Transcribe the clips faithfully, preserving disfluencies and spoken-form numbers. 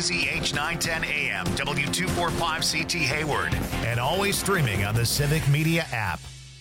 Z H nine ten A M, W two forty-five C T Hayward, and always streaming on the Civic Media app.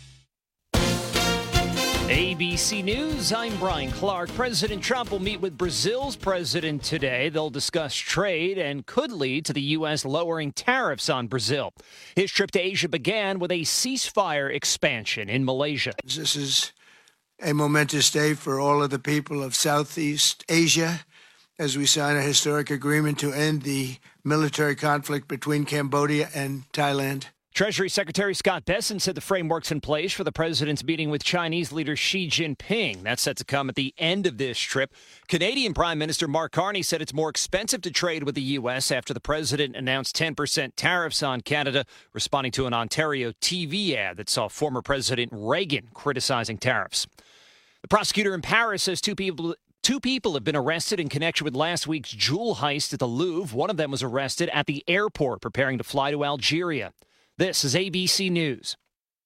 A B C News, I'm Brian Clark. President Trump will meet with Brazil's president today. They'll discuss trade and could lead to the U S lowering tariffs on Brazil. His trip to Asia began with a ceasefire expansion in Malaysia. This is a momentous day for all of the people of Southeast Asia as we sign a historic agreement to end the military conflict between Cambodia and Thailand. Treasury Secretary Scott Bessent said the framework's in place for the president's meeting with Chinese leader Xi Jinping. That's set to come at the end of this trip. Canadian Prime Minister Mark Carney said it's more expensive to trade with the U S after the president announced ten percent tariffs on Canada, responding to an Ontario T V ad that saw former President Reagan criticizing tariffs. The prosecutor in Paris says two people... Two people have been arrested in connection with last week's jewel heist at the Louvre. One of them was arrested at the airport preparing to fly to Algeria. This is A B C News.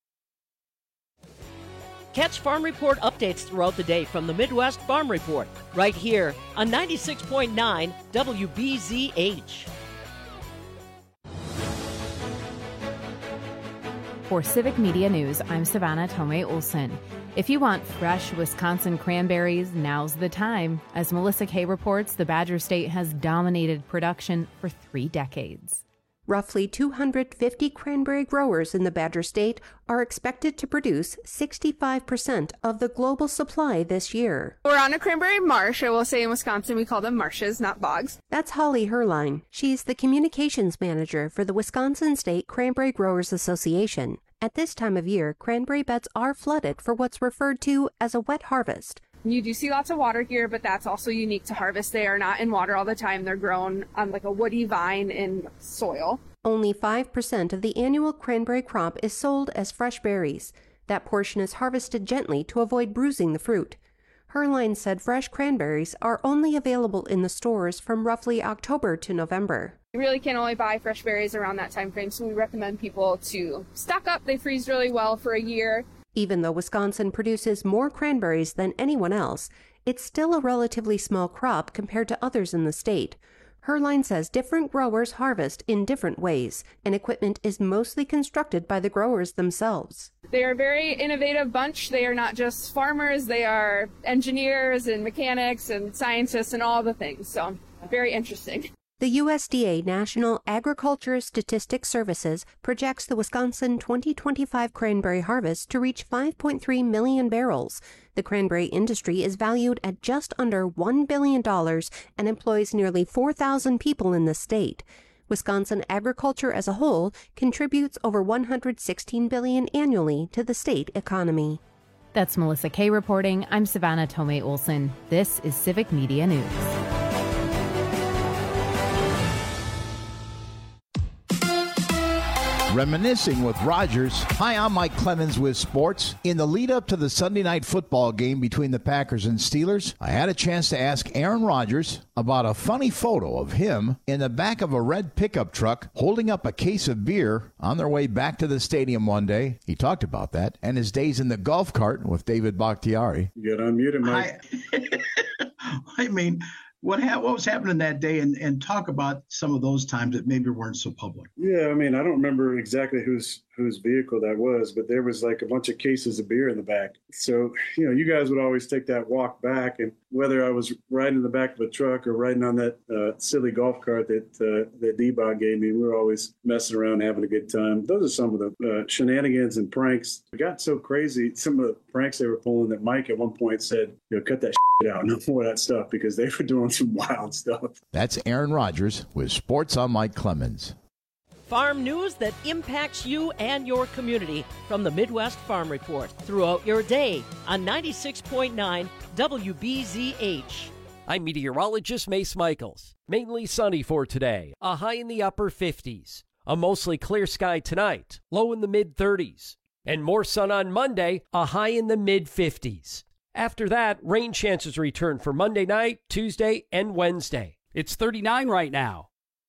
Catch Farm Report updates throughout the day from the Midwest Farm Report, right here on ninety-six point nine W B Z H. For Civic Media News, I'm Savannah Tomei Olson. If you want fresh Wisconsin cranberries, now's the time. As Melissa Kay reports, the Badger State has dominated production for three decades. Roughly two hundred fifty cranberry growers in the Badger State are expected to produce sixty-five percent of the global supply this year. We're on a cranberry marsh. I will say in Wisconsin we call them marshes, not bogs. That's Holly Herline. She's the communications manager for the Wisconsin State Cranberry Growers Association. At this time of year, cranberry beds are flooded for what's referred to as a wet harvest. You do see lots of water here, but that's also unique to harvest. They are not in water all the time. They're grown on like a woody vine in soil. Only five percent of the annual cranberry crop is sold as fresh berries. That portion is harvested gently to avoid bruising the fruit. Herline said fresh cranberries are only available in the stores from roughly October to November. You really can only buy fresh berries around that time frame, so we recommend people to stock up. They freeze really well for a year. Even though Wisconsin produces more cranberries than anyone else, it's still a relatively small crop compared to others in the state. Herline says different growers harvest in different ways, and equipment is mostly constructed by the growers themselves. They are a very innovative bunch. They are not just farmers, they are engineers and mechanics and scientists and all the things, so very interesting. The U S D A National Agriculture Statistics Services projects the Wisconsin twenty twenty-five cranberry harvest to reach five point three million barrels. The cranberry industry is valued at just under one billion dollars and employs nearly four thousand people in the state. Wisconsin agriculture as a whole contributes over one hundred sixteen billion dollars annually to the state economy. That's Melissa Kay reporting. I'm Savannah Tomei Olson. This is Civic Media News. Reminiscing with Rogers. Hi, I'm Mike Clemens with sports. In the lead up to the Sunday night football game between the Packers and Steelers, I had a chance to ask Aaron Rodgers about a funny photo of him in the back of a red pickup truck holding up a case of beer on their way back to the stadium one day. He talked about that and his days in the golf cart with David Bakhtiari. You got unmuted, Mike. I, I mean, What ha- what was happening that day, and, and talk about some of those times that maybe weren't so public. Yeah, I mean, I don't remember exactly whose whose vehicle that was, but there was like a bunch of cases of beer in the back. So, you know, you guys would always take that walk back, and whether I was riding in the back of a truck or riding on that uh, silly golf cart that uh, that D-Bot gave me, we were always messing around, having a good time. Those are some of the uh, shenanigans and pranks. It got so crazy, some of the pranks they were pulling, that Mike at one point said, you know, cut that shit out, no more of that stuff, because they were doing some wild stuff. That's Aaron Rodgers with Sports on Mike Clemens. Farm news that impacts you and your community from the Midwest Farm Report throughout your day on ninety-six point nine W B Z H. I'm meteorologist Mace Michaels. Mainly sunny for today, a high in the upper fifties. A mostly clear sky tonight, low in the mid thirties. And more sun on Monday, a high in the mid fifties. After that, rain chances return for Monday night, Tuesday, and Wednesday. It's thirty-nine right now.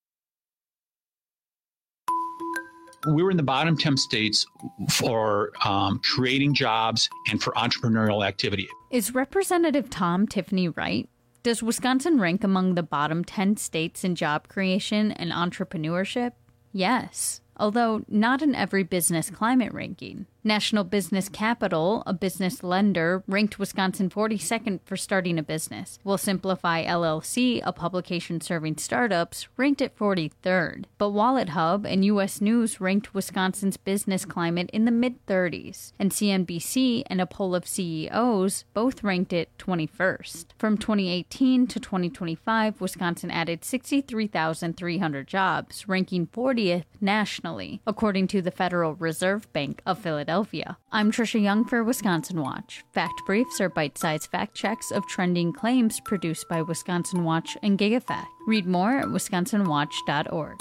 We were in the bottom ten states for um, creating jobs and for entrepreneurial activity. Is Representative Tom Tiffany right? Does Wisconsin rank among the bottom ten states in job creation and entrepreneurship? Yes, although not in every business climate ranking. National Business Capital, a business lender, ranked Wisconsin forty-second for starting a business, while Simplify L L C, a publication serving startups, ranked it forty-third. But Wallet Hub and U S News ranked Wisconsin's business climate in the mid-thirties, and C N B C and a poll of C E Os both ranked it twenty-first. From twenty eighteen to twenty twenty-five, Wisconsin added sixty-three thousand three hundred jobs, ranking fortieth nationally, according to the Federal Reserve Bank of Philadelphia. I'm Trisha Young for Wisconsin Watch. Fact Briefs are bite-sized fact checks of trending claims produced by Wisconsin Watch and GigaFact. Read more at wisconsin watch dot org.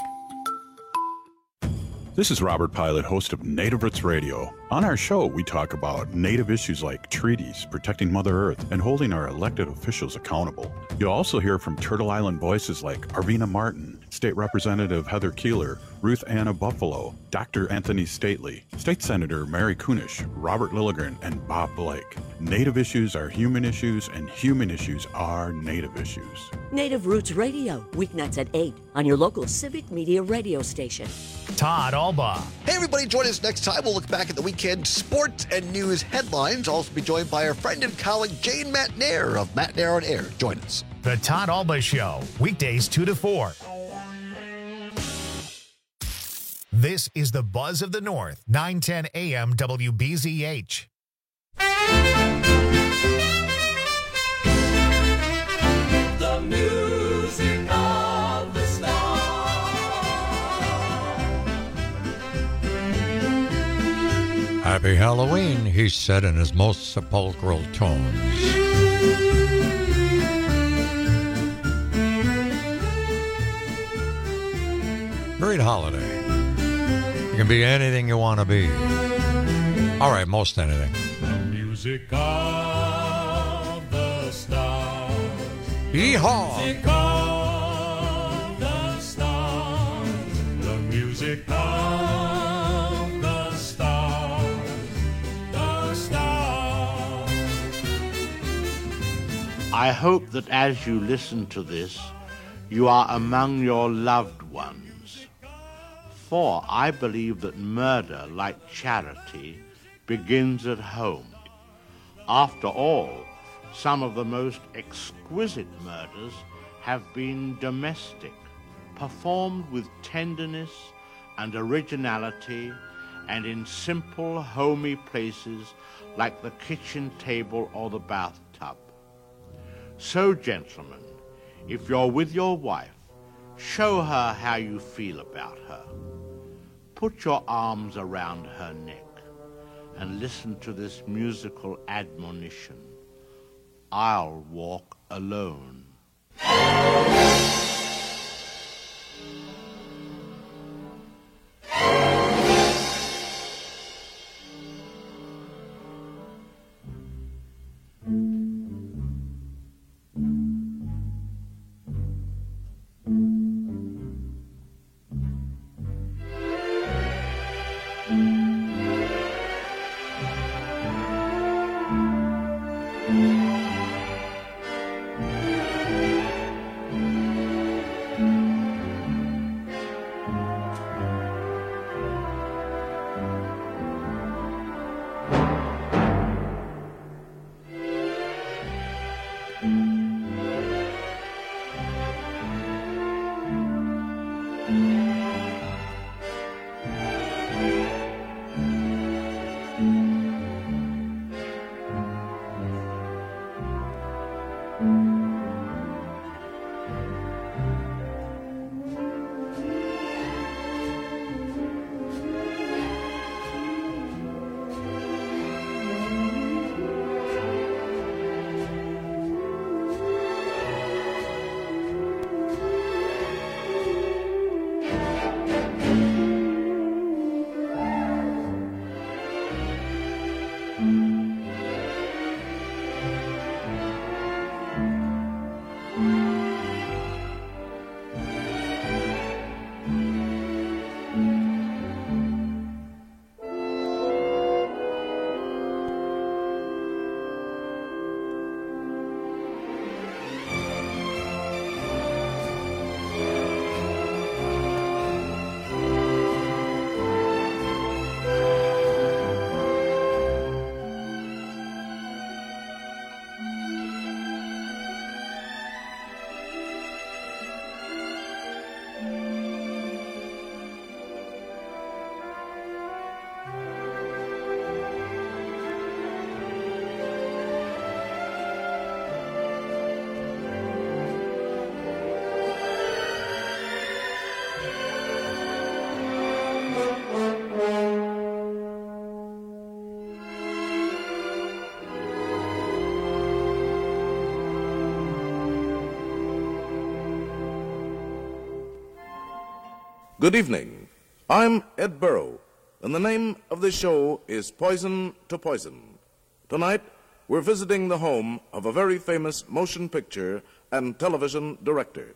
This is Robert Pilot, host of Native Roots Radio. On our show, we talk about Native issues like treaties, protecting Mother Earth, and holding our elected officials accountable. You'll also hear from Turtle Island voices like Arvina Martin, State Representative Heather Keeler, Ruth Anna Buffalo, Doctor Anthony Stately, State Senator Mary Kunish, Robert Lilligren, and Bob Blake. Native issues are human issues, and human issues are Native issues. Native Roots Radio, weeknights at eight on your local Civic Media radio station. Todd Alba. Hey, everybody, join us next time. We'll look back at the weekend sports and news headlines. Also be joined by our friend and colleague, Jane Matnair of Matnair on Air. Join us. The Todd Alba Show, weekdays two to four. This is the Buzz of the North, nine ten A M W B Z H. The music of the stars. Happy Halloween, he said in his most sepulchral tones. Great holiday. You can be anything you want to be. All right, most anything. The music of the stars. Yeehaw! Music of the stars. The music of the stars. The stars. I hope that as you listen to this, you are among your loved ones. For I believe that murder, like charity, begins at home. After all, some of the most exquisite murders have been domestic, performed with tenderness and originality, and in simple, homey places like the kitchen table or the bathtub. So, gentlemen, if you're with your wife, show her how you feel about her. Put your arms around her neck and listen to this musical admonition. I'll walk alone. Good evening. I'm Ed Burrow, and the name of the show is Poison to Poison. Tonight, we're visiting the home of a very famous motion picture and television director.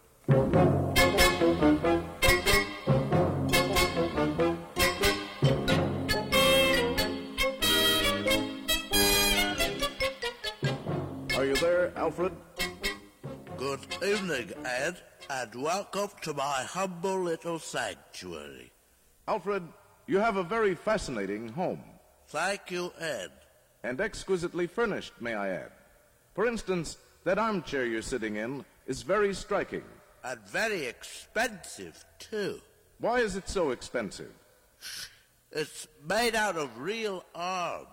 Are you there, Alfred? Good evening, Ed, and welcome to my humble little sanctuary. Alfred, you have a very fascinating home. Thank you, Ed. And exquisitely furnished, may I add. For instance, that armchair you're sitting in is very striking. And very expensive, too. Why is it so expensive? It's made out of real arms.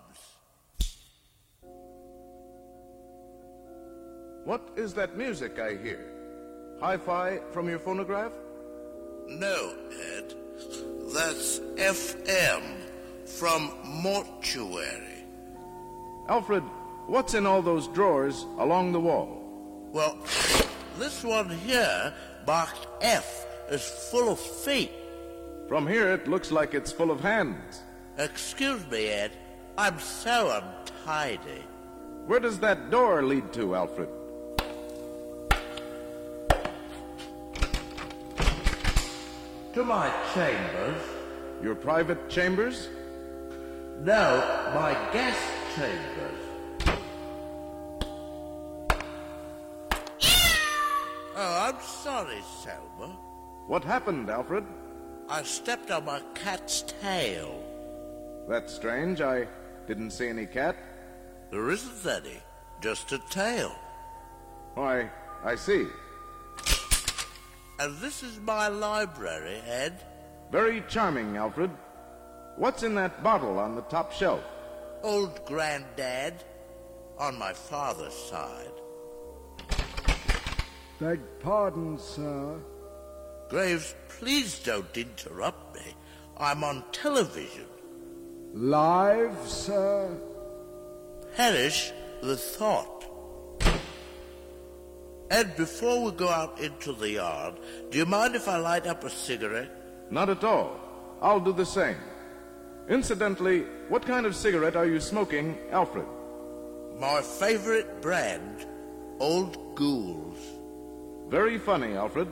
What is that music I hear? Hi-fi from your phonograph? No, Ed. That's F M from Mortuary. Alfred, what's in all those drawers along the wall? Well, this one here, marked F, is full of feet. From here, it looks like it's full of hands. Excuse me, Ed. I'm so untidy. Where does that door lead to, Alfred? To my chambers. Your private chambers? No, my guest chambers. Oh, I'm sorry, Selma. What happened, Alfred? I stepped on my cat's tail. That's strange. I didn't see any cat. There isn't any, just a tail. Why, I see. And this is my library, Ed. Very charming, Alfred. What's in that bottle on the top shelf? Old Granddad, on my father's side. Beg pardon, sir. Graves, please don't interrupt me. I'm on television. Live, sir? Perish the thought. Ed, before we go out into the yard, do you mind if I light up a cigarette? Not at all. I'll do the same. Incidentally, what kind of cigarette are you smoking, Alfred? My favorite brand, Old Ghouls. Very funny, Alfred.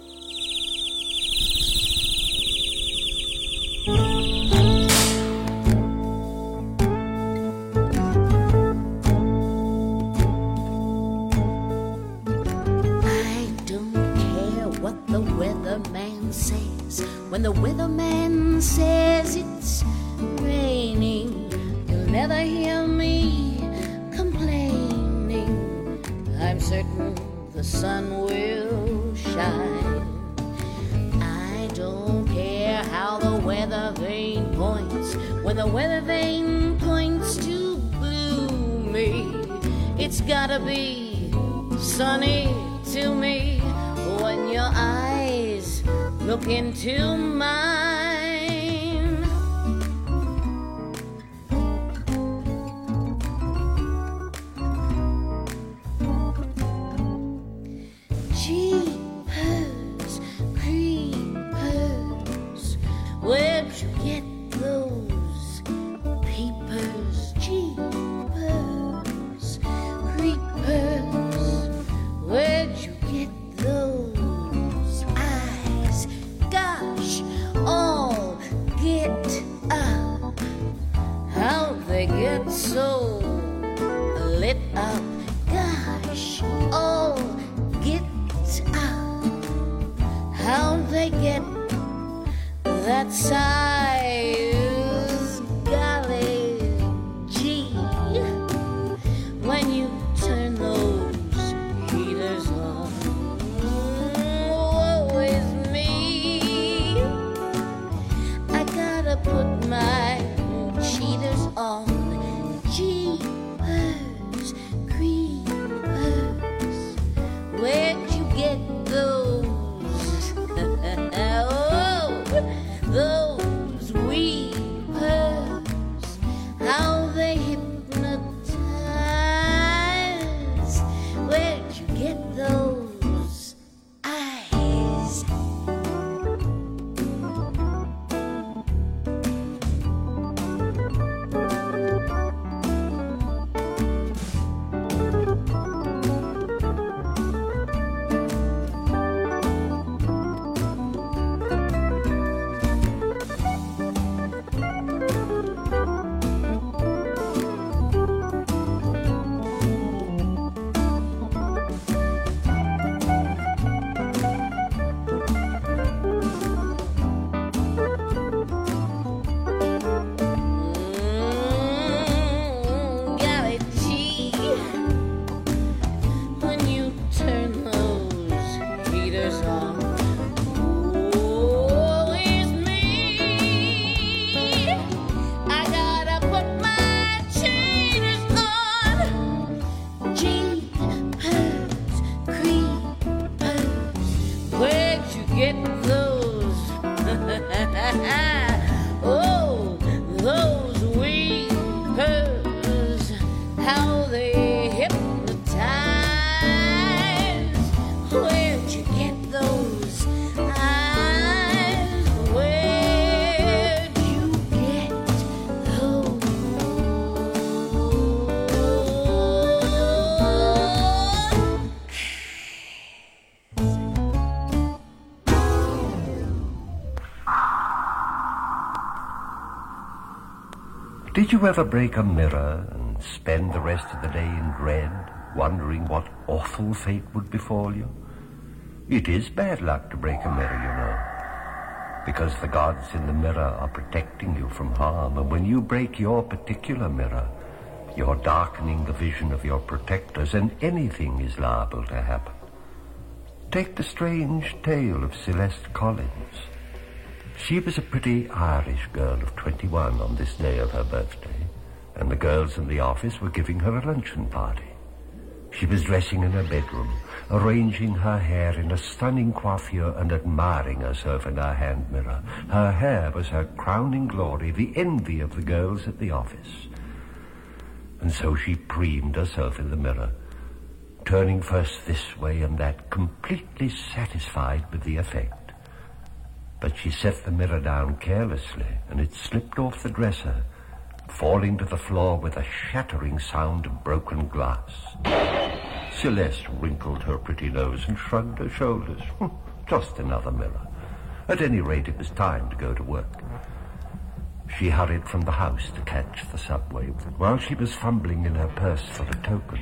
When the weatherman says it's raining, you'll never hear me complaining. I'm certain the sun will shine. I don't care how the weather vane points. When the weather vane points to gloomy, it's gotta be sunny to me. When your eyes look into mine. Jeepers, creepers, where'd you get those peepers? Jeepers, creepers, where'd you get those? All get up. How they get so lit up. Gosh, all get up. How they get that size. Golly gee. When you turn those heaters on. Woe is me. Put my cheaters on. Jeepers, creepers, where'd you get those? Oh, those Oh, those weepers, how they hypnotize. Where'd you get those eyes? Where'd you get those? Did you ever break a mirror and spend the rest of the day in dread, wondering what awful fate would befall you? It is bad luck to break a mirror, you know, because the gods in the mirror are protecting you from harm, and when you break your particular mirror, you're darkening the vision of your protectors, and anything is liable to happen. Take the strange tale of Celeste Collins. She was a pretty Irish girl of twenty-one on this day of her birthday, and the girls in the office were giving her a luncheon party. She was dressing in her bedroom, arranging her hair in a stunning coiffure and admiring herself in her hand mirror. Her hair was her crowning glory, the envy of the girls at the office. And so she preened herself in the mirror, turning first this way and that, completely satisfied with the effect. But she set the mirror down carelessly, and it slipped off the dresser, falling to the floor with a shattering sound of broken glass. Celeste wrinkled her pretty nose and shrugged her shoulders. Just another mirror. At any rate, it was time to go to work. She hurried from the house to catch the subway. While she was fumbling in her purse for a token,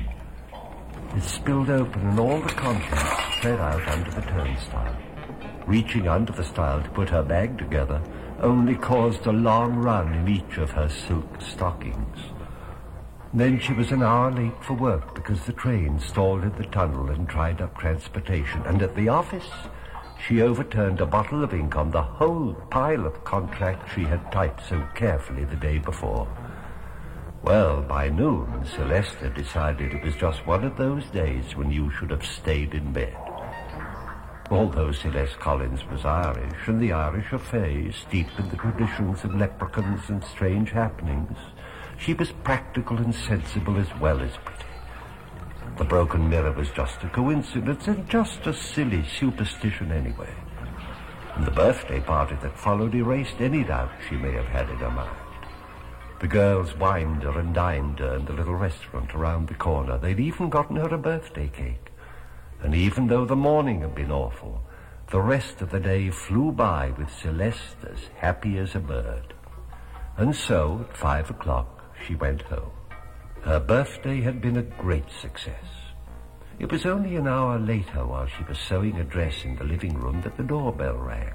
it spilled open and all the contents spread out under the turnstile. Reaching under the stile to put her bag together only caused a long run in each of her silk stockings. Then she was an hour late for work because the train stalled in the tunnel and dried up transportation. And at the office, she overturned a bottle of ink on the whole pile of contracts she had typed so carefully the day before. Well, by noon, Celeste had decided it was just one of those days when you should have stayed in bed. Although Celeste Collins was Irish, and the Irish are fey, steeped in the traditions of leprechauns and strange happenings, she was practical and sensible as well as pretty. The broken mirror was just a coincidence, and just a silly superstition anyway. And the birthday party that followed erased any doubt she may have had in her mind. The girls wined her and dined her in the little restaurant around the corner. They'd even gotten her a birthday cake. And even though the morning had been awful, the rest of the day flew by with Celeste as happy as a bird. And so, at five o'clock, she went home. Her birthday had been a great success. It was only an hour later, while she was sewing a dress in the living room, that the doorbell rang.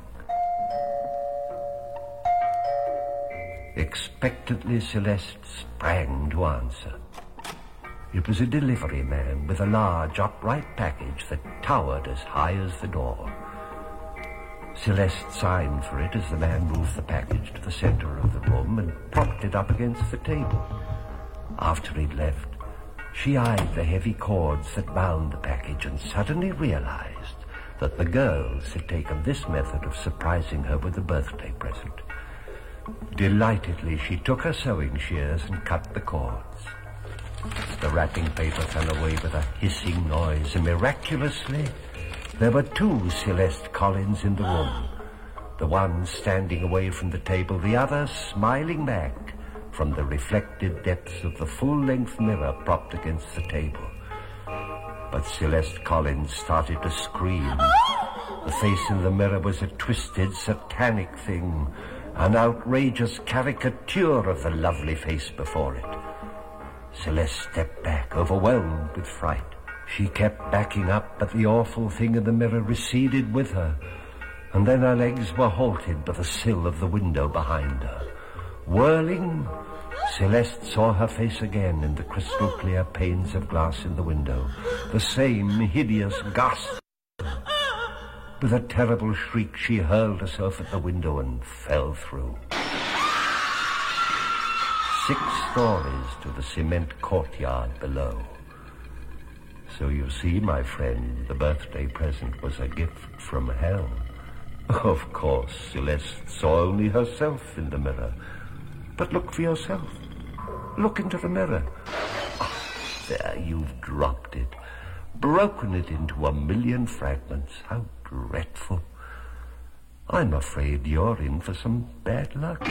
Expectantly, Celeste sprang to answer. It was a delivery man with a large, upright package that towered as high as the door. Celeste signed for it as the man moved the package to the center of the room and propped it up against the table. After he'd left, she eyed the heavy cords that bound the package and suddenly realized that the girls had taken this method of surprising her with a birthday present. Delightedly, she took her sewing shears and cut the cords. The wrapping paper fell away with a hissing noise, and miraculously, there were two Celeste Collins in the room. The one standing away from the table, the other smiling back from the reflected depths of the full-length mirror propped against the table. But Celeste Collins started to scream. The face in the mirror was a twisted, satanic thing, an outrageous caricature of the lovely face before it. Celeste stepped back, overwhelmed with fright. She kept backing up, but the awful thing in the mirror receded with her, and then her legs were halted by the sill of the window behind her. Whirling, Celeste saw her face again in the crystal-clear panes of glass in the window, the same hideous gasp. With a terrible shriek, she hurled herself at the window and fell through. Six stories to the cement courtyard below. So you see, my friend, the birthday present was a gift from hell. Of course, Celeste saw only herself in the mirror. But look for yourself. Look into the mirror. Oh, there, you've dropped it. Broken it into a million fragments. How dreadful. I'm afraid you're in for some bad luck.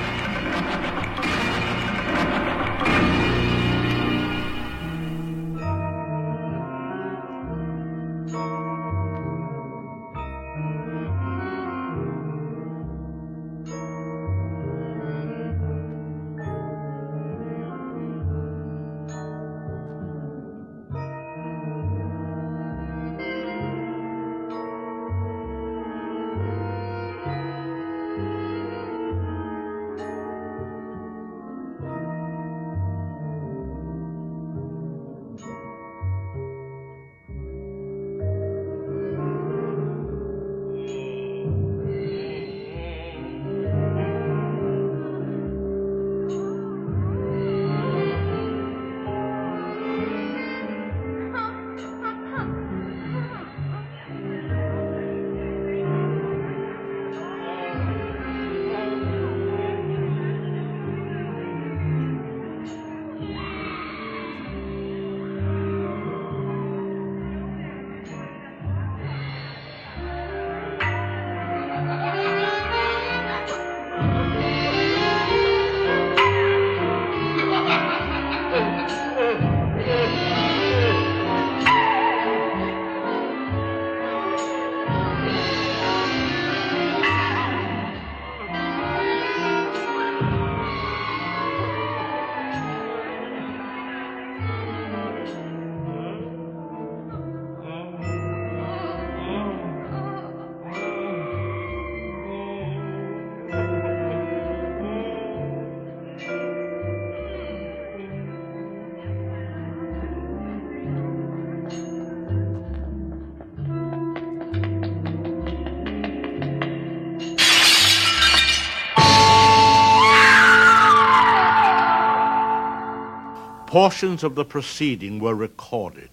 Portions of the proceeding were recorded.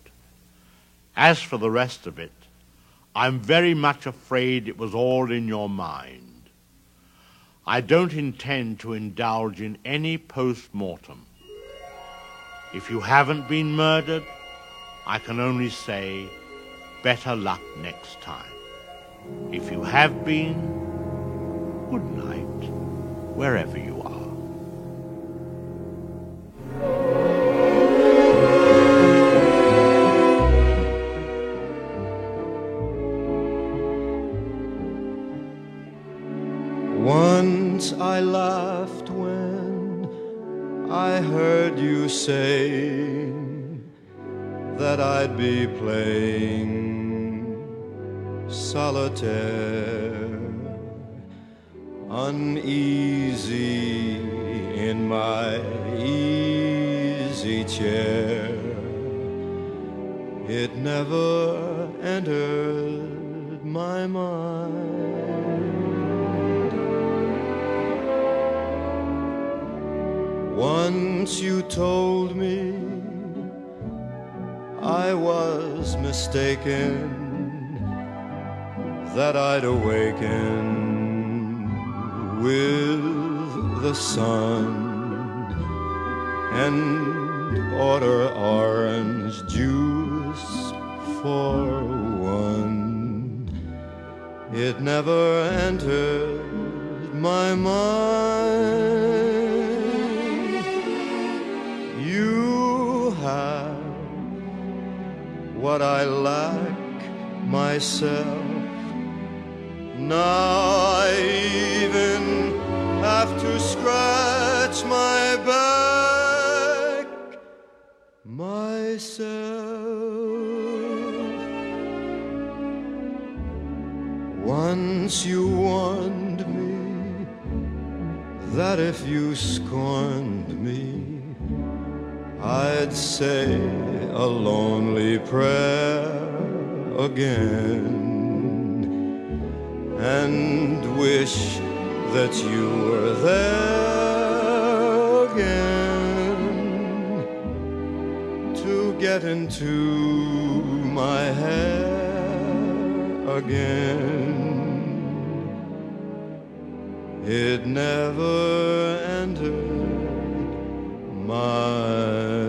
As for the rest of it, I'm very much afraid it was all in your mind. I don't intend to indulge in any post-mortem. If you haven't been murdered, I can only say, better luck next time. If you have been, good night, wherever you are. Once I laughed when I heard you saying that I'd be playing solitaire, uneasy in my easy chair. It never entered my mind. Once you told me I was mistaken, that I'd awaken with the sun and order orange juice for one. It never entered my mind. What I lack myself. Now I even have to scratch my back myself. Once you warned me that if you scorned me, I'd say a lonely prayer again and wish that you were there again to get into my hair again. it never entered my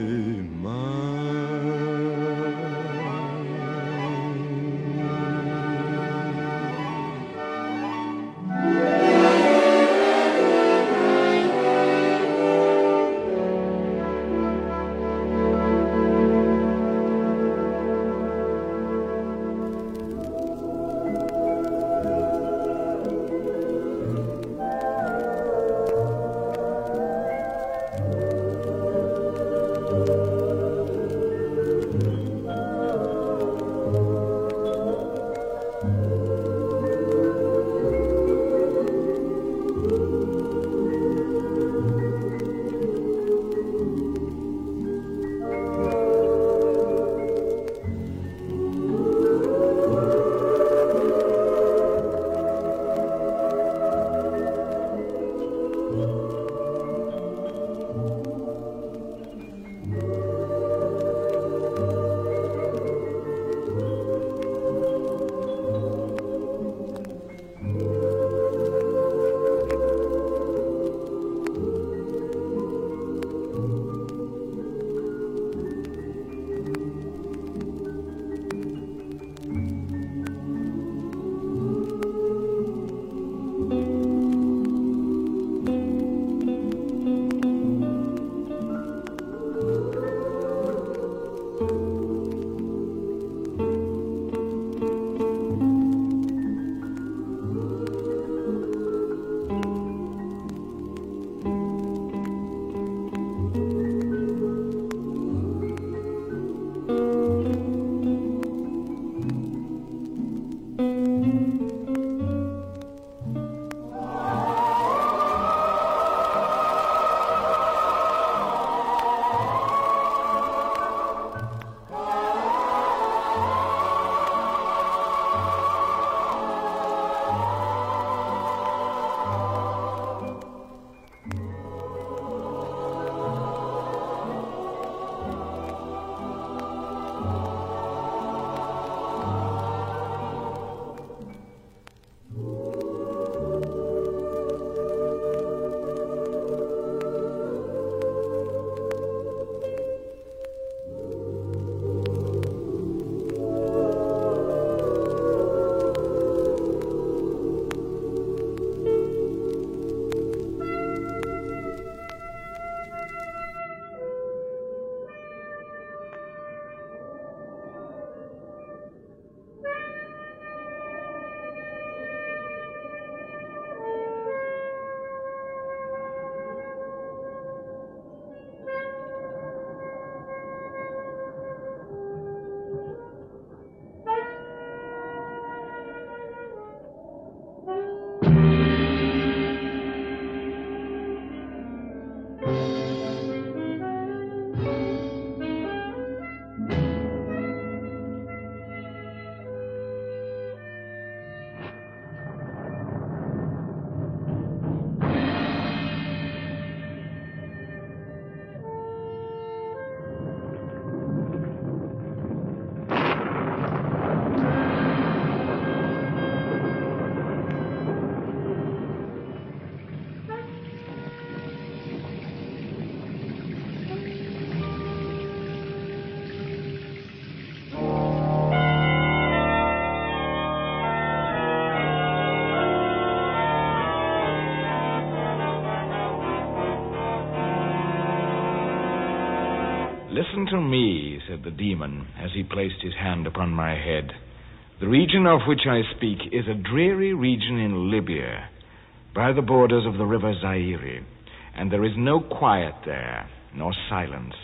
Listen to me, said the demon, as he placed his hand upon my head. The region of which I speak is a dreary region in Libya, by the borders of the river Zaire, and there is no quiet there, nor silence.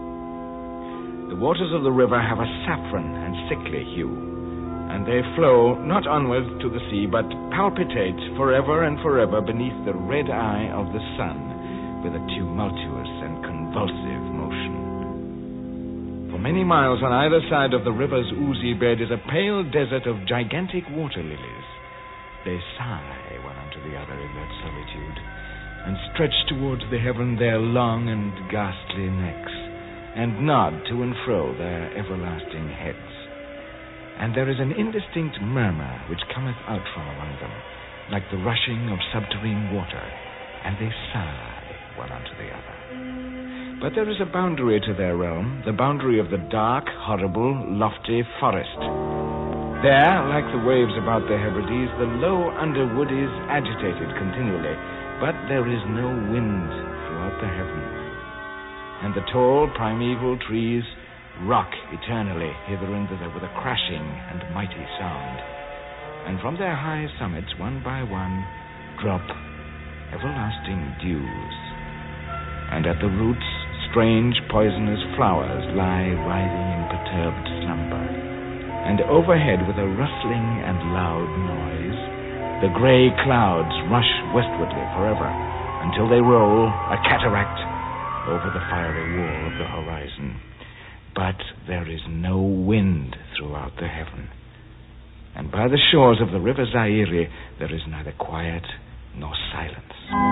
The waters of the river have a saffron and sickly hue, and they flow not onwards to the sea, but palpitate forever and forever beneath the red eye of the sun with a tumultuous and convulsive motion. For many miles on either side of the river's oozy bed is a pale desert of gigantic water lilies. They sigh one unto the other in that solitude, and stretch towards the heaven their long and ghastly necks, and nod to and fro their everlasting heads. And there is an indistinct murmur which cometh out from among them, like the rushing of subterranean water, and they sigh one unto the other. But there is a boundary to their realm, the boundary of the dark, horrible, lofty forest. There, like the waves about the Hebrides, the low underwood is agitated continually, but there is no wind throughout the heavens. And the tall, primeval trees rock eternally hither and thither with a crashing and mighty sound. And from their high summits, one by one, drop everlasting dews. And at the roots, strange poisonous flowers lie writhing in perturbed slumber. And overhead, with a rustling and loud noise, the gray clouds rush westwardly forever, until they roll, a cataract, over the fiery wall of the horizon. But there is no wind throughout the heaven. And by the shores of the river Zaire, there is neither quiet nor silence.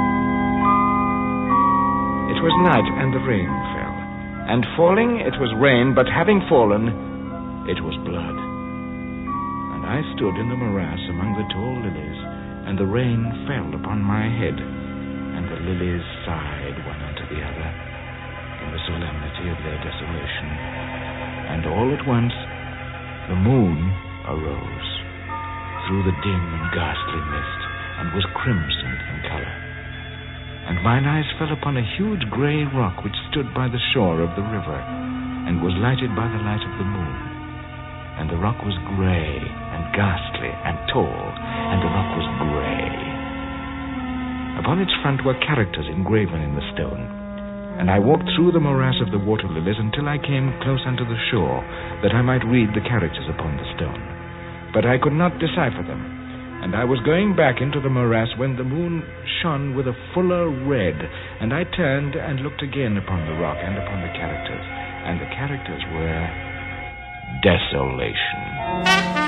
It was night, and the rain fell. And falling, it was rain, but having fallen, it was blood. And I stood in the morass among the tall lilies, and the rain fell upon my head, and the lilies sighed one unto the other in the solemnity of their desolation. And all at once the moon arose through the dim and ghastly mist, and was crimson in color. And mine eyes fell upon a huge gray rock which stood by the shore of the river, and was lighted by the light of the moon. And the rock was gray and ghastly and tall, and the rock was gray. Upon its front were characters engraven in the stone. And I walked through the morass of the water lilies until I came close unto the shore, that I might read the characters upon the stone. But I could not decipher them, and I was going back into the morass when the moon shone with a fuller red, and I turned and looked again upon the rock and upon the characters, and the characters were desolation.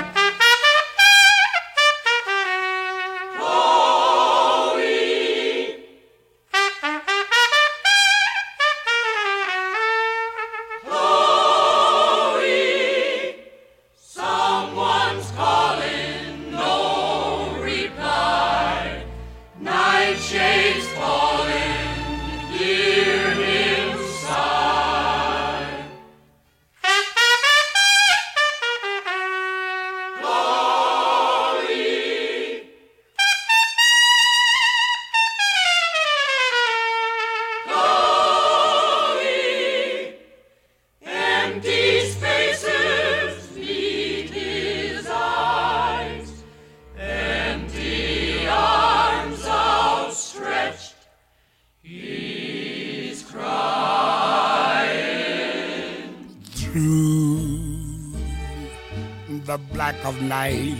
Of night,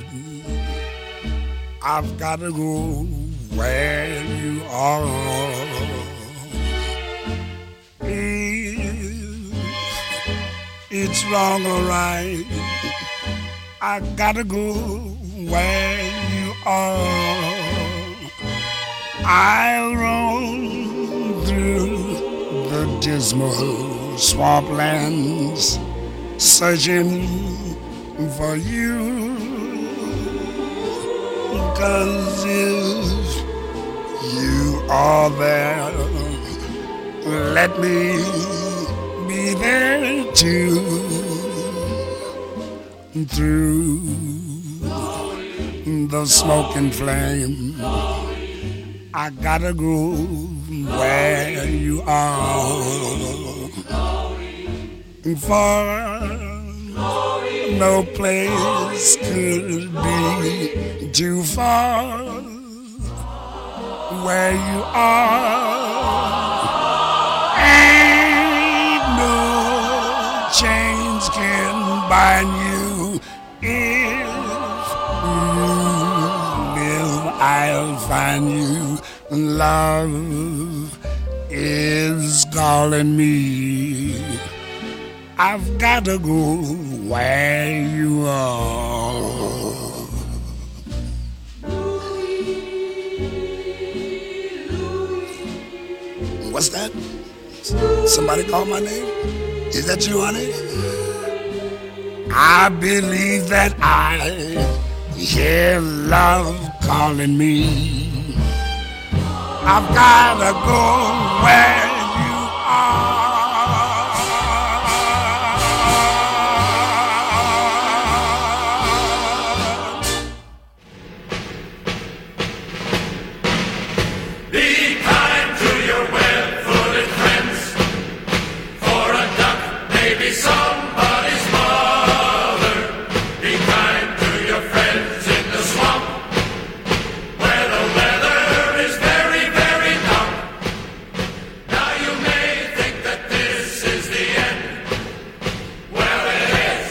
I've got to go where you are. If it's wrong or right, I gotta go where you are. I'll roam through the dismal swamplands, searching for you, 'cause if you are there, let me be there too. Through the smoke and flame, I gotta go where you are. For no place could be too far where you are. Ain't no chains can bind you. If you live, I'll find you. Love is calling me. I've got to go where you are. What's that? Somebody call my name? Is that you, honey? I believe that I hear love calling me. I've gotta go where you are. Be kind to your web-footed friends, for a duck may be somebody's mother. Be kind to your friends in the swamp, where the weather is very, very damp. Now you may think that this is the end. Well, it is.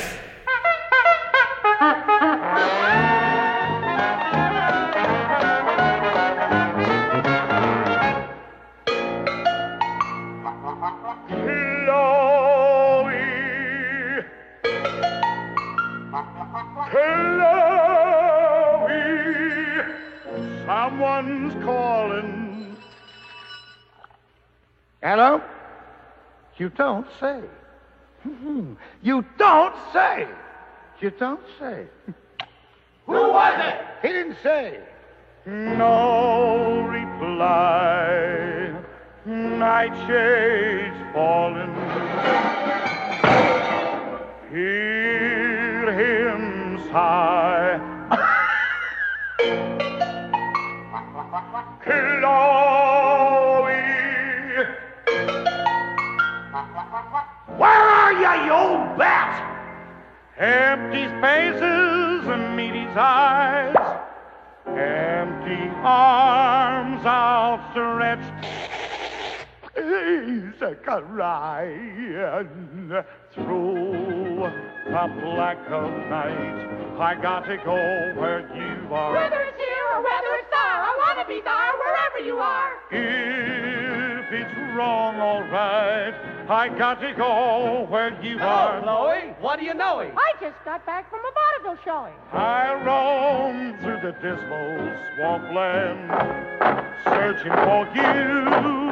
Chloe, Chloe, someone's calling. Hello? You don't say. You don't say. You don't say. Who was it? He didn't say. No reply. Night shades falling. Hear him sigh. Chloe, Where are you, you old bat? empty spaces and meet his eyes, empty arms outstretched. He's a crying through the black of night. I got to go where you are. Whether it's here or whether it's there, I want to be there wherever you are. If it's wrong, all right. I got to go where you Hello, are. Chloe. What do you know? I just got back from a vaudeville showing. I roam through the dismal swampland, searching for you.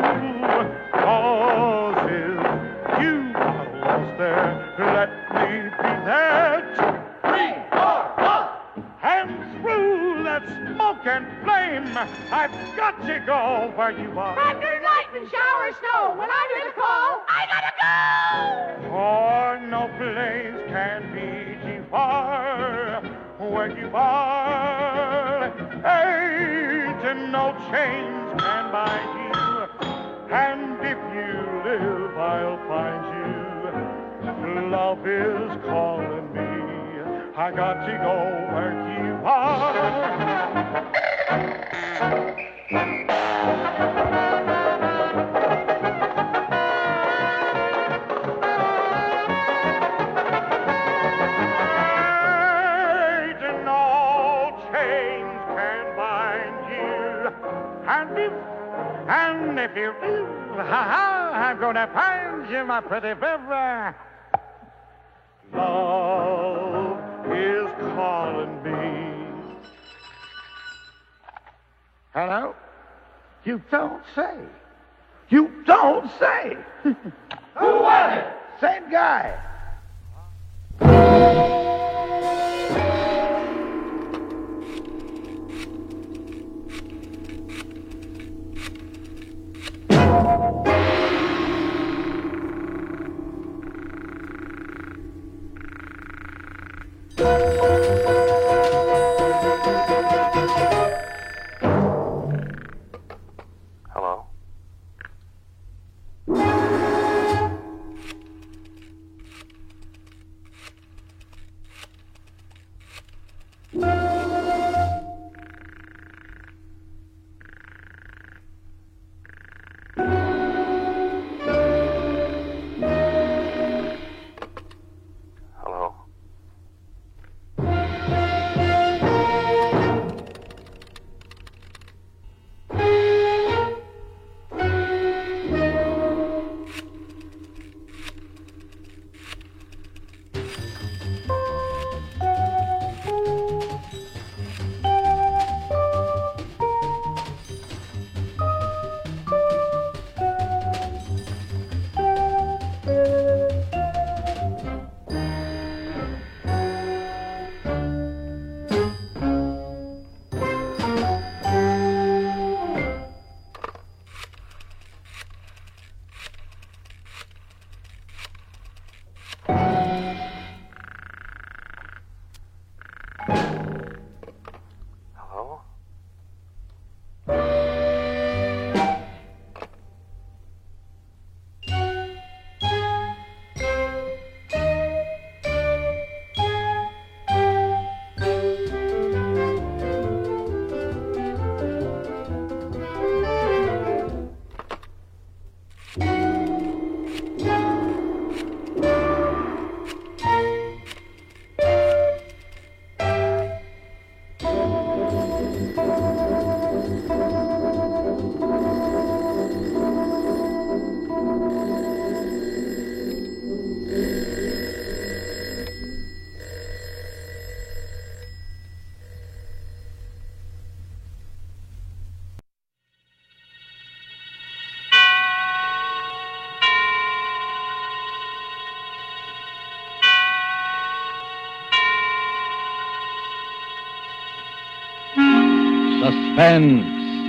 Causes you are lost there. Let me be there. Three, four, one. And through that smoke and flame, I've got to go where you are. Thunder, lightning, shower, snow. When I hear the call, I gotta go. For no place can be too far where you are. Ain't no chains can bind you. And if you live, I'll find you. Love is calling me. I got to go where you are. Ain't no chains can bind you. And if And if you do, ha-ha, I'm gonna find you, my pretty baby. Love is calling me. Hello? You don't say. You don't say. Who was it? Same guy. Suspense.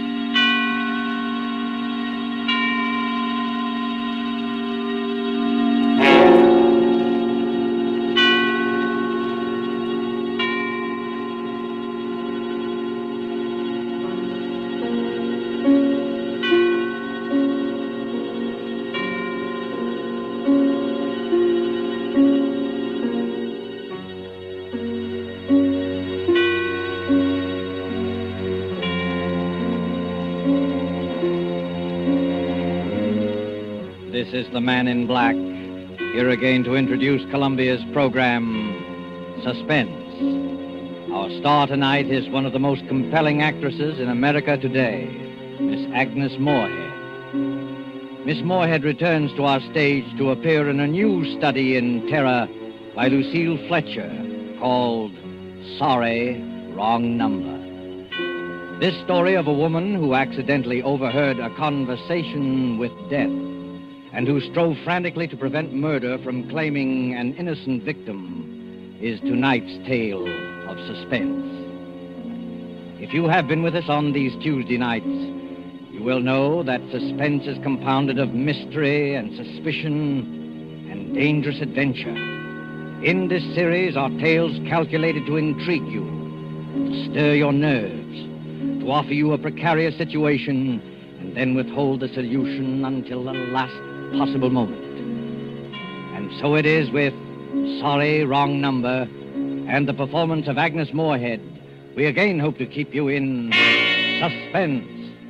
This is the Man in Black, here again to introduce Columbia's program, Suspense. Our star tonight is one of the most compelling actresses in America today, Miss Agnes Moorehead. Miss Moorehead returns to our stage to appear in a new study in terror by Lucille Fletcher called Sorry, Wrong Number. This story of a woman who accidentally overheard a conversation with death and who strove frantically to prevent murder from claiming an innocent victim is tonight's tale of suspense. If you have been with us on these Tuesday nights, you will know that suspense is compounded of mystery and suspicion and dangerous adventure. In this series are tales calculated to intrigue you, to stir your nerves, to offer you a precarious situation, and then withhold the solution until the last possible moment. And so it is with Sorry, Wrong Number and the performance of Agnes Moorehead. We again hope to keep you in suspense.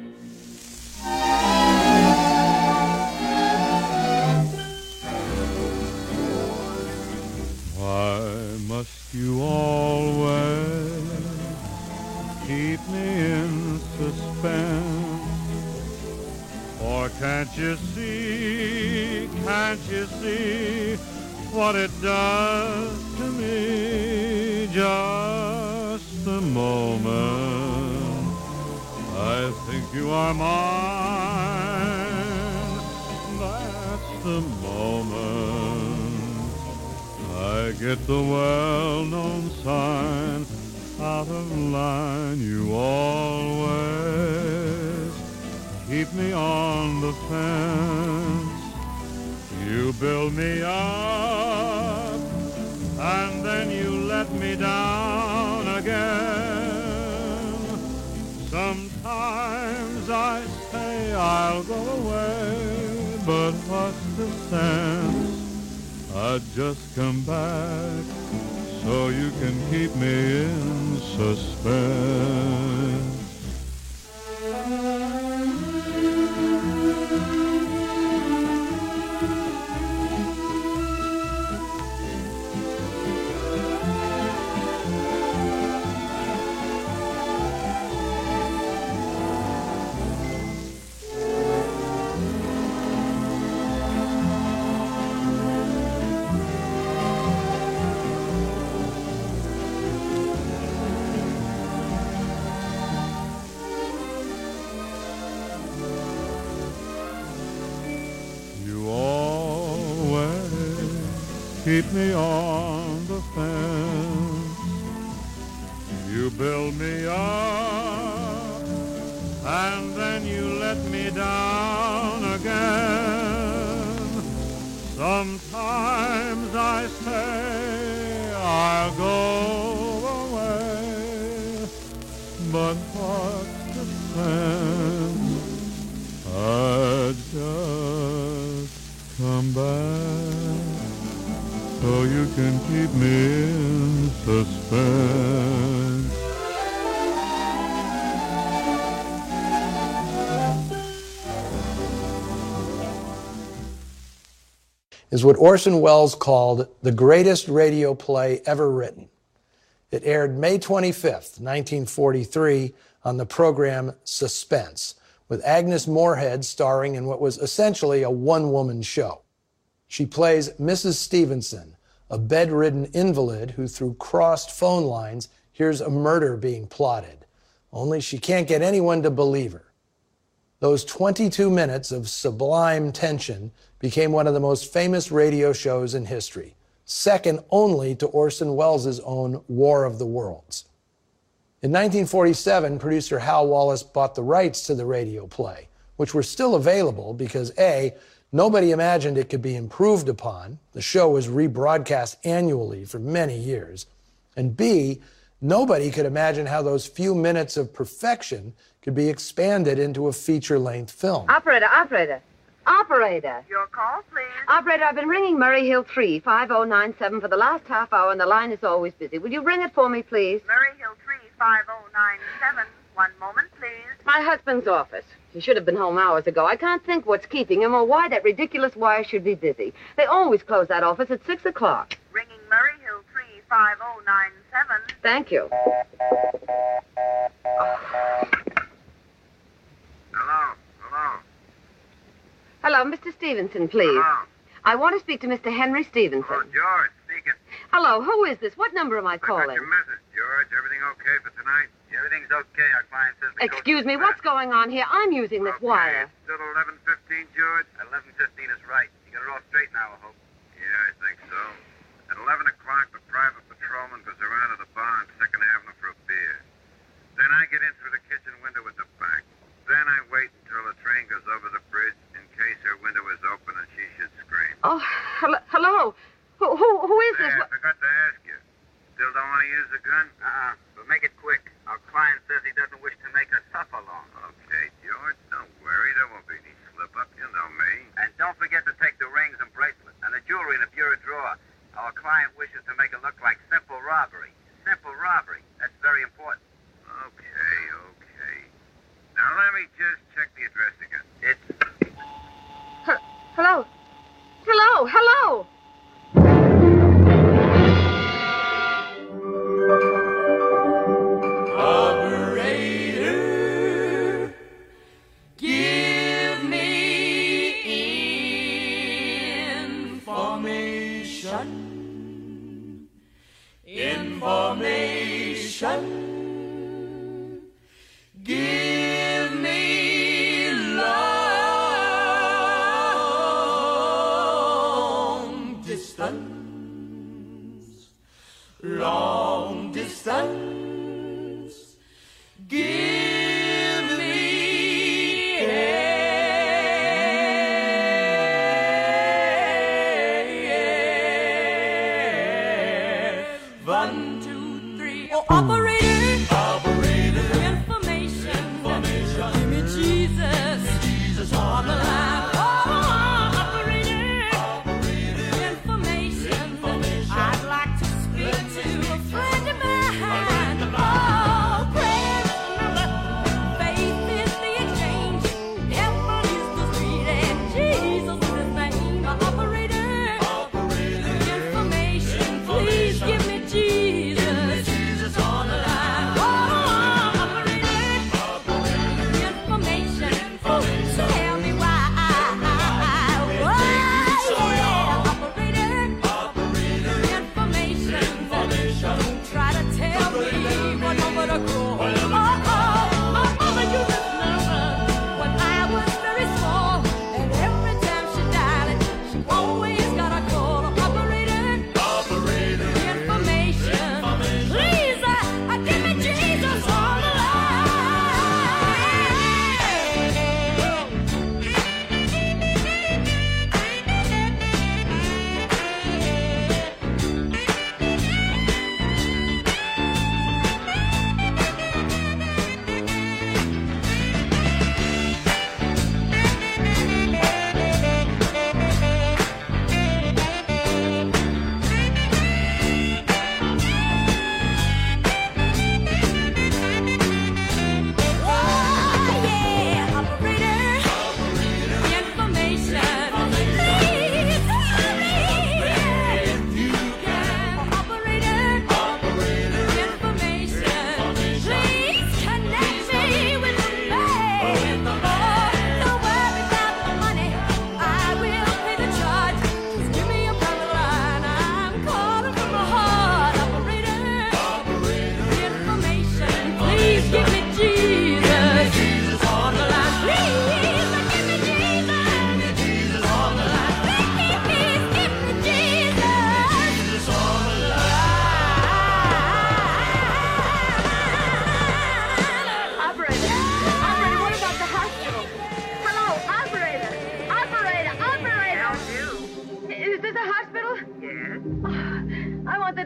Why must you always keep me in suspense? Or can't you see, can't you see what it does to me? Just a moment, I think you are mine. That's the moment I get the well-known sign out of line. You always keep me on the fence. You build me up, and then you let me down again. Sometimes I say I'll go away, but what's the sense? I'd just come back so you can keep me in suspense. Keep me on the fence. You build me up, and then you let me down again. Sometimes I say I'll go away, but what's the sense? I'd just come back so you can keep me in suspense. Is what Orson Welles called the greatest radio play ever written. It aired May twenty-fifth, nineteen forty-three, on the program Suspense, with Agnes Moorehead starring in what was essentially a one-woman show. She plays Missus Stevenson, a bedridden invalid who through crossed phone lines hears a murder being plotted. Only she can't get anyone to believe her. Those twenty-two minutes of sublime tension became one of the most famous radio shows in history, second only to Orson Welles' own War of the Worlds. In nineteen forty-seven, producer Hal Wallace bought the rights to the radio play, which were still available because A, nobody imagined it could be improved upon. The show was rebroadcast annually for many years. And B, nobody could imagine how those few minutes of perfection could be expanded into a feature-length film. Operator, operator, operator. Your call, please. Operator, I've been ringing Murray Hill three five oh nine seven for the last half hour, and the line is always busy. Will you ring it for me, please? Murray Hill three five oh nine seven. One moment, please. My husband's office. He should have been home hours ago. I can't think what's keeping him or why that ridiculous wire should be busy. They always close that office at six o'clock. Ringing Murray Hill three five oh nine seven. Thank you. Oh. Hello, hello. Hello, Mister Stevenson, please. Hello. I want to speak to Mister Henry Stevenson. Oh, George, speaking. Hello, who is this? What number am I calling? I got your message, George. Everything okay for tonight? Everything's okay. Our client says the Excuse coast me, is what's back. going on here? I'm using this Okay, wire. it's still eleven fifteen, George? eleven fifteen is right. You got it all straight now, I hope. Yeah, I think so. At eleven o'clock, the private patrolman goes around to the bar on second Avenue for a beer. Then I get in through the kitchen window at the back. Then I wait until the train goes over the bridge in case her window is open and she should scream. Oh, hello? hello? Who, who, who is this? Hey, I forgot to ask you. Still don't want to use the gun? Uh-uh. But make it quick. Our client says he doesn't wish to make us suffer long. Okay, George. Don't worry. There won't be any slip-up. You know me. And don't forget to take the rings and bracelets and the jewelry in the bureau drawer. Our client wishes to make it look like simple robbery. Simple robbery. That's very important. Okay, okay. Now let me just check the address again. It's... H- hello? Hello? Hello? Operator, give me information. Information. Give me long distance. Long distance. Give me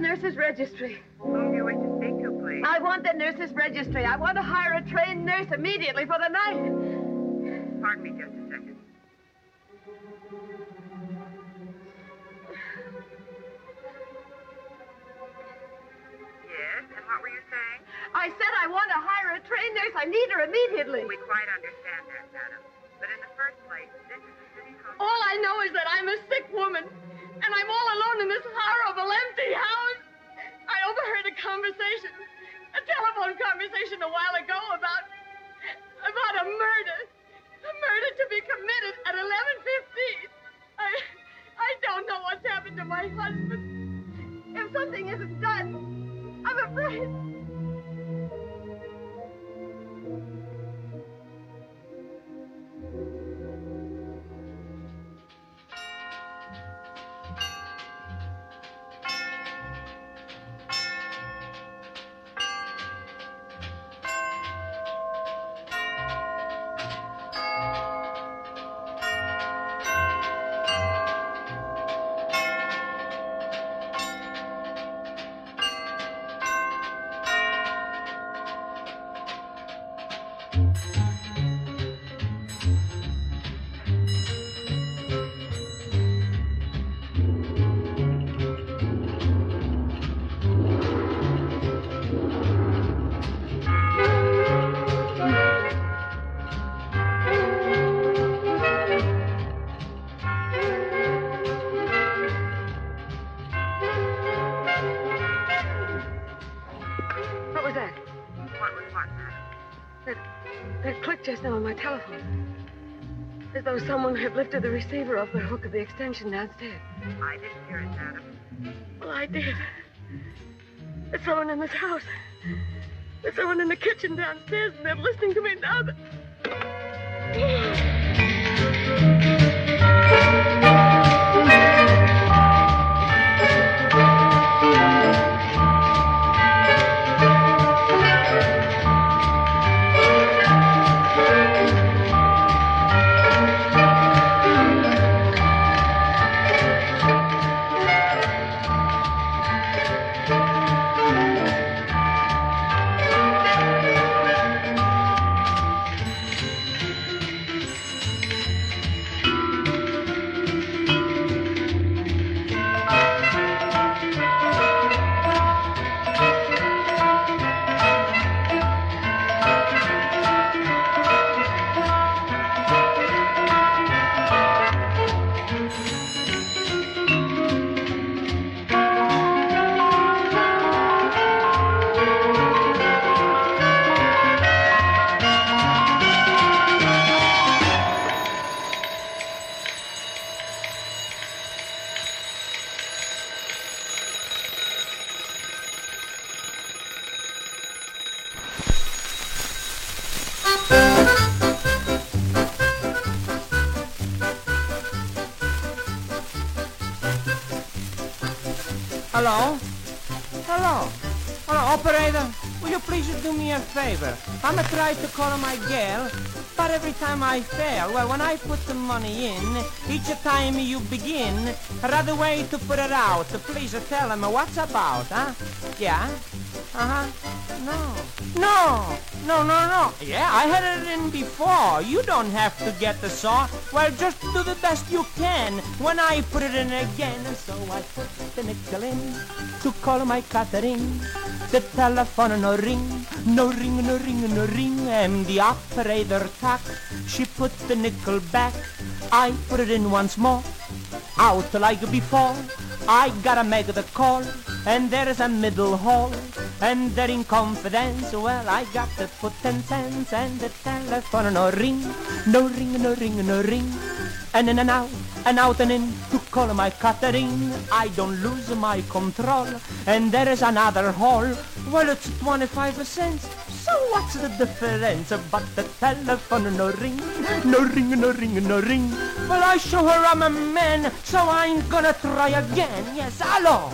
nurse's registry. Whom do you wish to speak to, please? I want the nurse's registry. I want to hire a trained nurse immediately for the night. Pardon me just a second. Yes, and what were you saying? I said I want to hire a trained nurse. I need her immediately. We quite understand that, madam. But in the first place, this is a city hospital. All I know is that I'm a sick woman, and I'm all alone in this horrible empty house. I overheard a conversation, a telephone conversation a while ago about, about a murder. A murder to be committed at eleven fifteen. I, I don't know what's happened to my husband. If something isn't done, I'm afraid. Just now on my telephone. As though someone had lifted the receiver off the hook of the extension downstairs. I didn't hear it, madam. Well, I did. There's someone in this house. There's someone in the kitchen downstairs, and they're listening to me now. That... Hello? Hello? Hello, operator? Will you please do me a favor? I'm a try to call my girl, but every time I fail, well, when I put the money in, each time you begin, rather way to put it out. Please tell him what's about, huh? Yeah? Uh-huh. No. No. No, no, no. Yeah, I had it in before. You don't have to get the saw. Well, just do the best you can when I put it in again. And so I put the nickel in to call my Catherine. The telephone no ring, no ring, no ring, no ring. And the operator talk. She put the nickel back. I put it in once more. Out like before. I gotta make the call. And there's a middle hall. And there in confidence, well, I got to put ten cents. And the telephone no ring, no ring, no ring, no ring. And in and out, and out and in to call my Catherine. I don't lose my control. And there is another hall. Well, it's twenty-five cents. So what's the difference? But the telephone no ring, no ring, no ring, no ring. Well, I show her I'm a man, so I'm gonna try again. Yes, hello.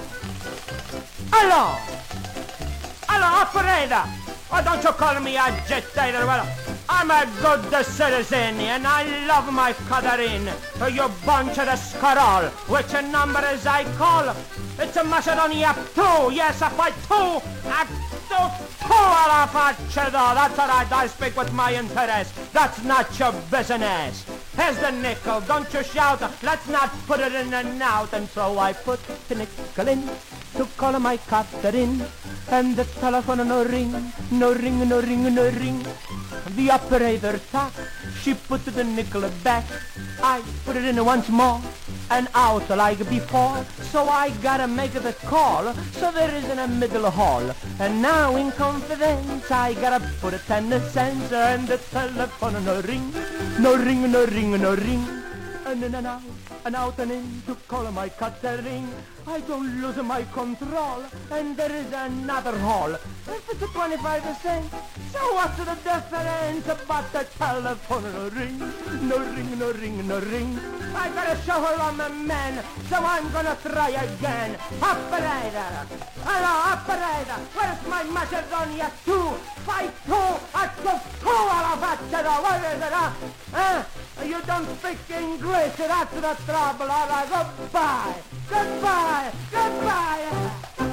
Hello. Hello, operator. Why don't you call me agitator? Well, I'm a good citizen, and I love my Catherine. You bunch of the scarol, which number is I call? It's a Macedonia two, yes, I fight two, I do two alla faccia, that's all right, I speak with my interest, that's not your business. Here's the nickel, don't you shout, let's not put it in and out, and so I put the nickel in to call my Catherine, and the telephone no ring, no ring, no ring, no ring. The operator talked, she put the nickel back, I put it in once more, and out like before, so I gotta make the call, so there isn't a middle hall, and now in confidence, I gotta put a ten cents, and the telephone no ring, no ring, no ring, no ring, and in and out, and out and in to call my Catherine. I don't lose my control, and there is another hall. If it's a twenty-five cents, so what's the difference? But the telephone no ring, no ring, no ring, no ring. I gotta show her I'm a man, so I'm gonna try again. Operator, hello operator, where's my Macedonia two? Fight two, I took two out of that, what is it, huh? Huh? You don't speak English, that's the trouble, all right, goodbye, goodbye, goodbye.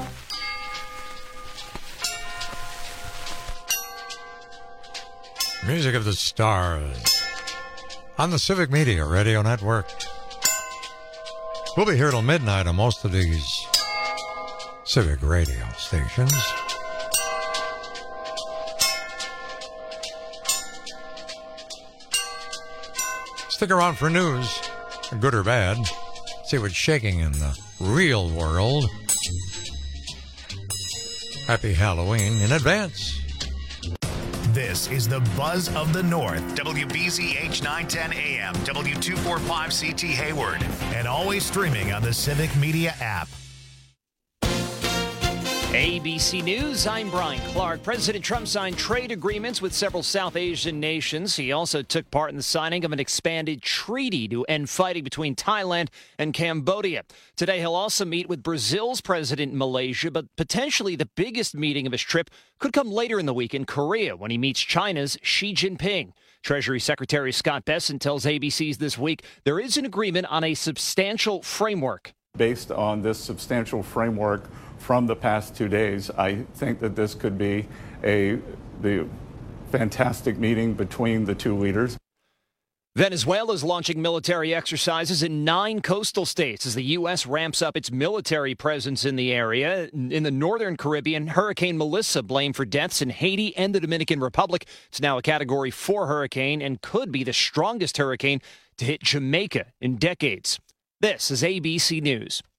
Music of the Stars on the Civic Media Radio Network. We'll be here till midnight on most of these Civic radio stations. Stick around for news, good or bad. See what's shaking in the real world. Happy Halloween in advance. This is the Buzz of the North, W B Z H nine ten A M, W two forty-five C T Hayward, and always streaming on the Civic Media app. A B C News, I'm Brian Clark. President Trump signed trade agreements with several South Asian nations. He also took part in the signing of an expanded treaty to end fighting between Thailand and Cambodia. Today, he'll also meet with Brazil's president in Malaysia, but potentially the biggest meeting of his trip could come later in the week in Korea when he meets China's Xi Jinping. Treasury Secretary Scott Bessent tells A B C's This Week there is an agreement on a substantial framework. Based on this substantial framework from the past two days, I think that this could be a the fantastic meeting between the two leaders. Venezuela is launching military exercises in nine coastal states as the U S ramps up its military presence in the area. In the northern Caribbean, Hurricane Melissa, blamed for deaths in Haiti and the Dominican Republic. It's now a Category four hurricane and could be the strongest hurricane to hit Jamaica in decades. This is A B C News.